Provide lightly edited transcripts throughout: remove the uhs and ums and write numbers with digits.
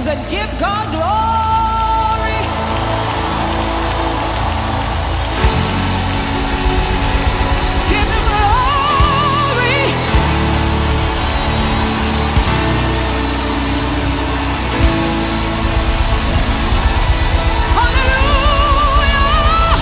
voices and give God glory. Give him glory. Hallelujah.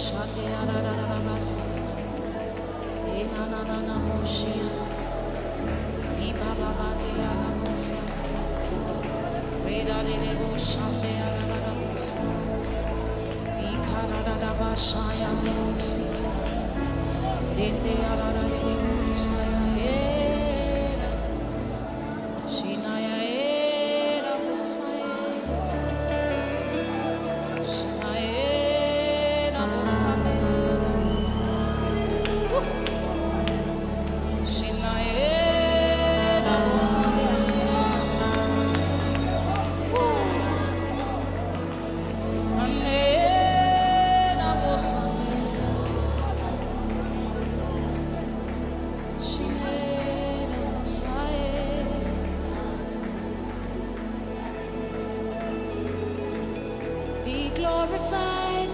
Be glorified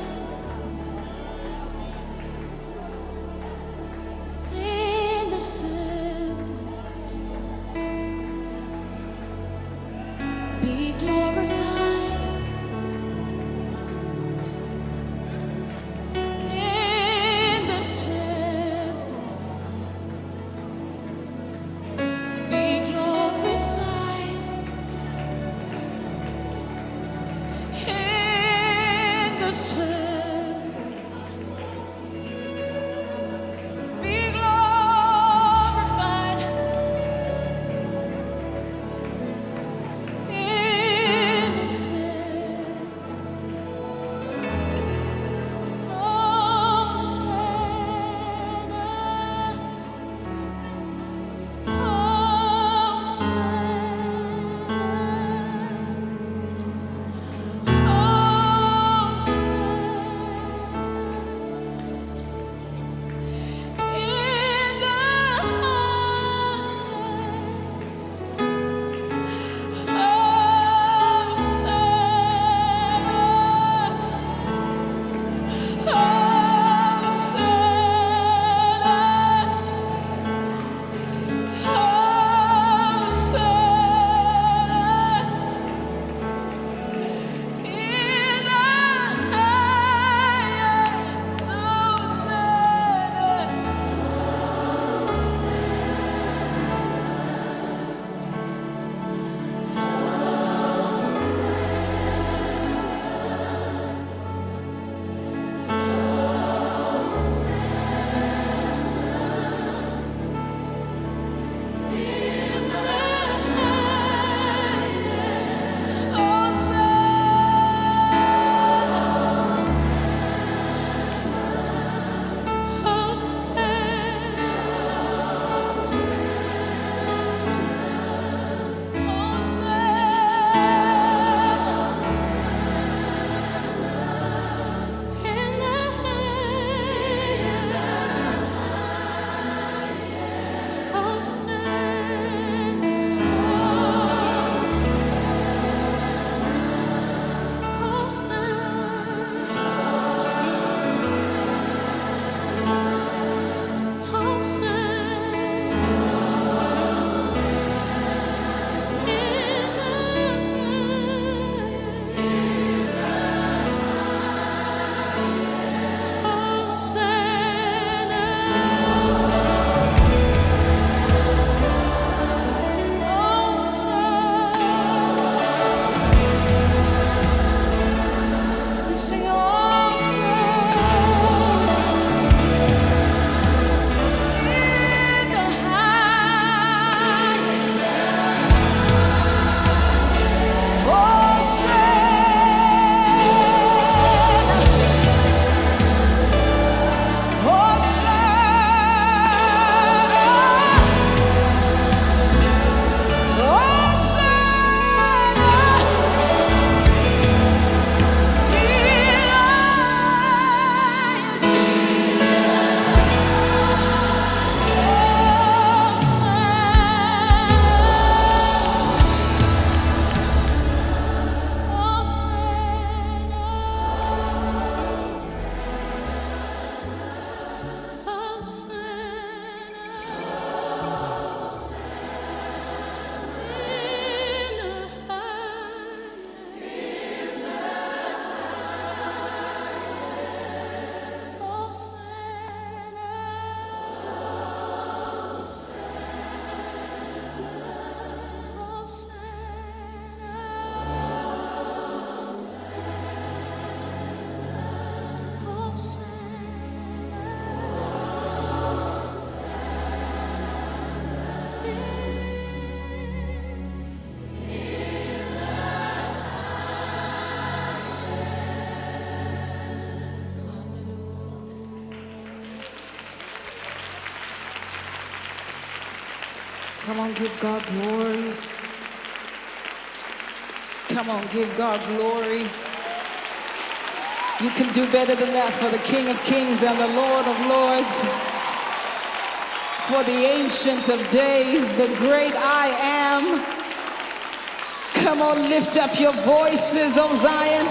in this temple. Be glorified in this temple. Be glorified in this temple. Be glorified in this temple. Hosanna, Hosanna, Hosanna. Come on, give God glory. Come on, give God glory. You can do better than that for the King of Kings and the Lord of Lords. For the Ancient of Days, the great I am. Come on, lift up your voices, O Zion.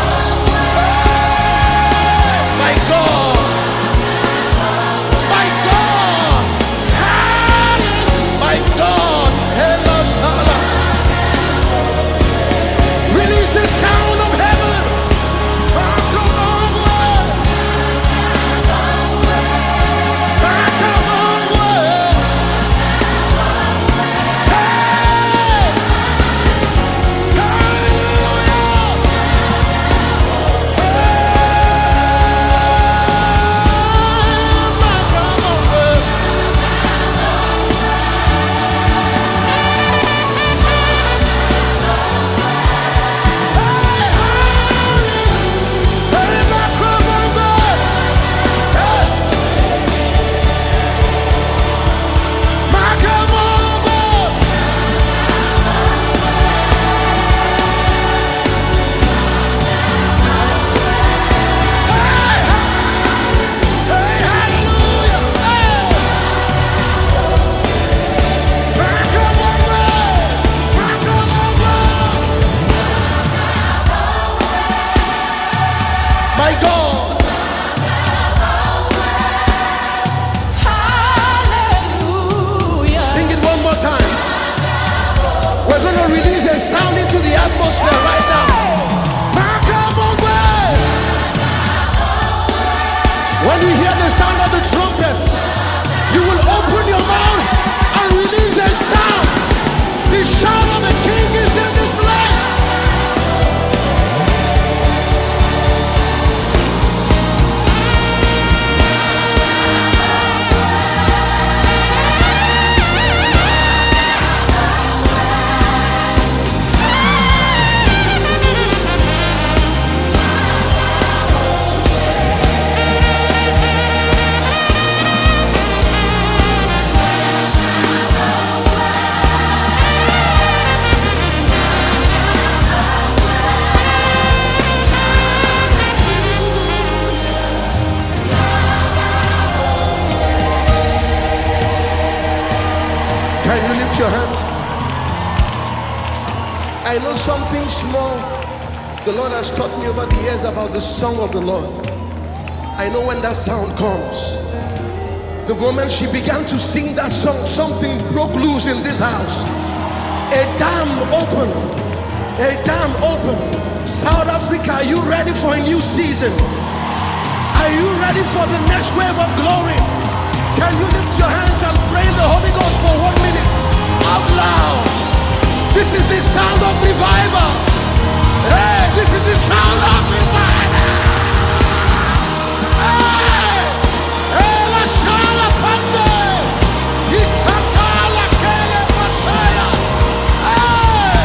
My God! heart. I know something small the Lord has taught me over the years about the song of the Lord. I know when that sound comes. The moment she began to sing that song, something broke loose in this house. A dam opened. A dam opened. South Africa, are you ready for a new season? Are you ready for the next wave of glory? Can you lift your hands and pray in the Holy Ghost for 1 minute? Out loud. This is the sound of revival. Hey, this is the sound of revival. Hey, hey, la shala pande. Ikatala kele masaya. Hey,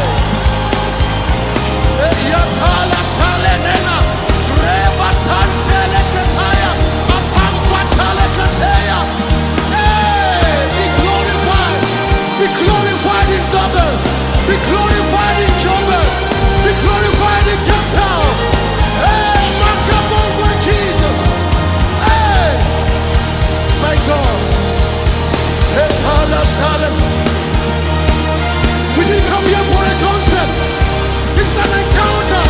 hey, yatala sale nena. Reba tantele ketaya. Apampa tale keteya. Hey, be glorified. Be glorified in Dublin. Be glorified in Joburg. Be glorified in Cape Town. Hey, Makabongo Jesus. Hey, my God. Hey, Pala Salem. We didn't come here for a concert. It's an encounter.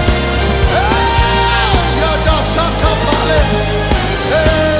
Hey, Yadasaka Pale. Hey.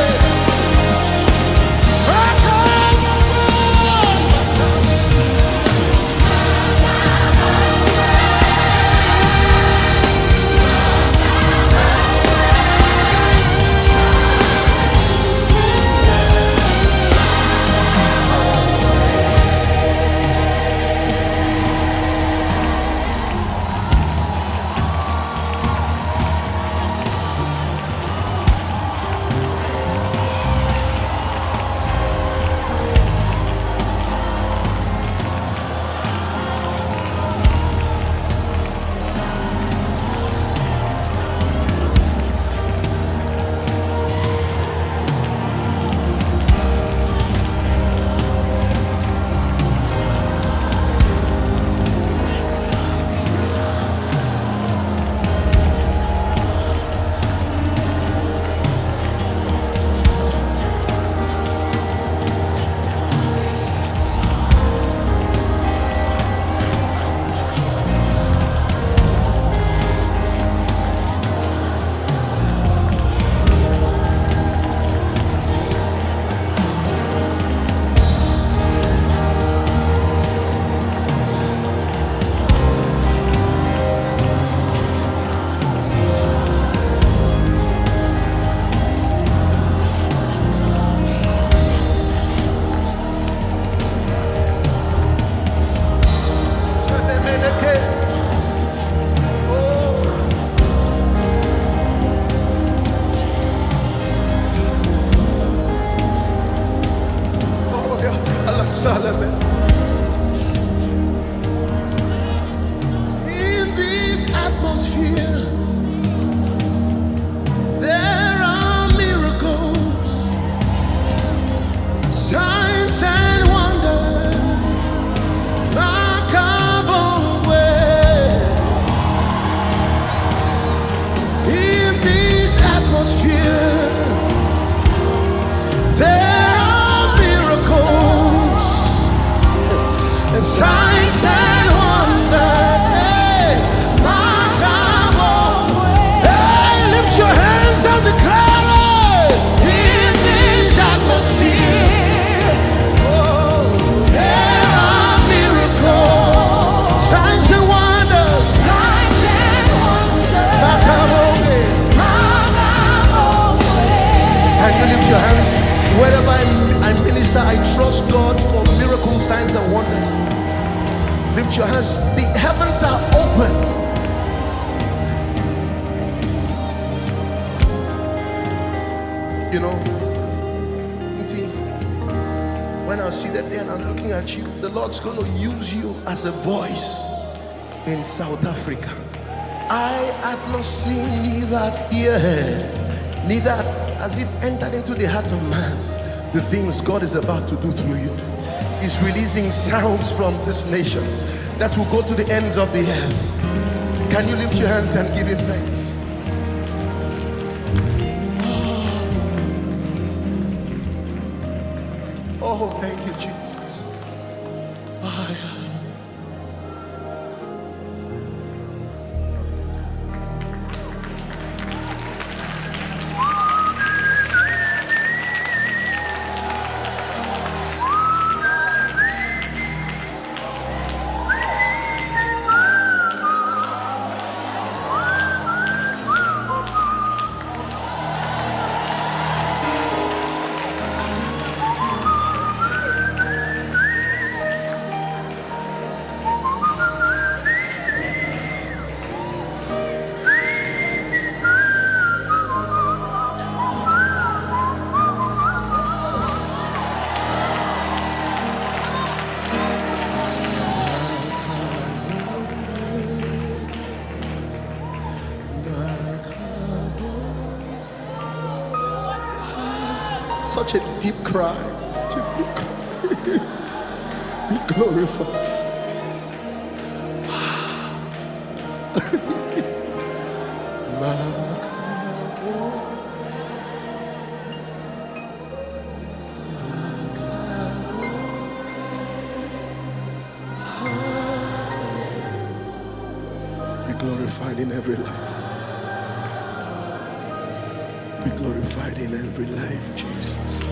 In this atmosphere, there are miracles, signs and wonders. In this atmosphere, there are miracles and signs and wonders. Hey, hey, lift your hands and declare it. In this atmosphere, oh, there are miracles, signs and wonders. Signs and wonders. Can you lift your hands? Wherever I minister, I trust God for miracles, signs and wonders. Lift your hands. The heavens are open. You know, when I see that there and I'm looking at you, the Lord's going to use you as a voice in South Africa. I have not seen, neither has ear heard, neither has it entered into the heart of man, the things God is about to do through you. He's releasing sounds from this nation that will go to the ends of the earth. Can you lift your hands and give him thanks? Oh, thank you, Jesus. such a deep cry. Such a deep cry. Be glorified. Be glorified in every life. Be glorified in every life, Jesus.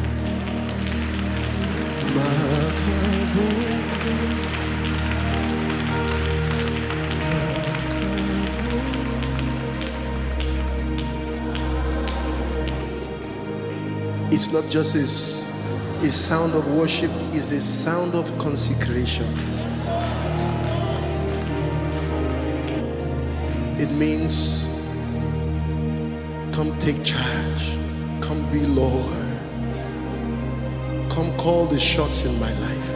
It's not just a sound of worship, it's a sound of consecration. It means, come take charge, come be Lord, come call the shots in my life.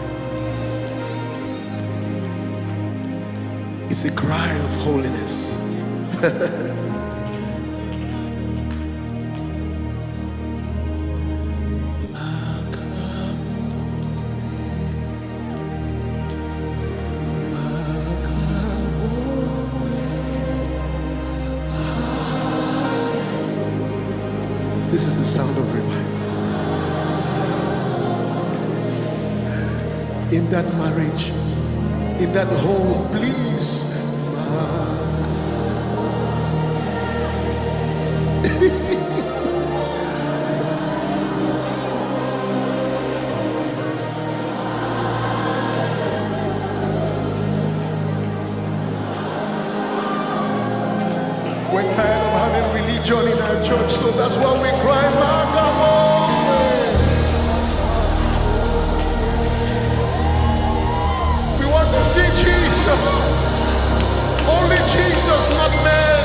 It's a cry of holiness. This is the sound of revival. In that marriage, in that home, please. We're tired of having religion in our church, so that's why we cry, Makamo. We want to see Jesus. Only Jesus, not man.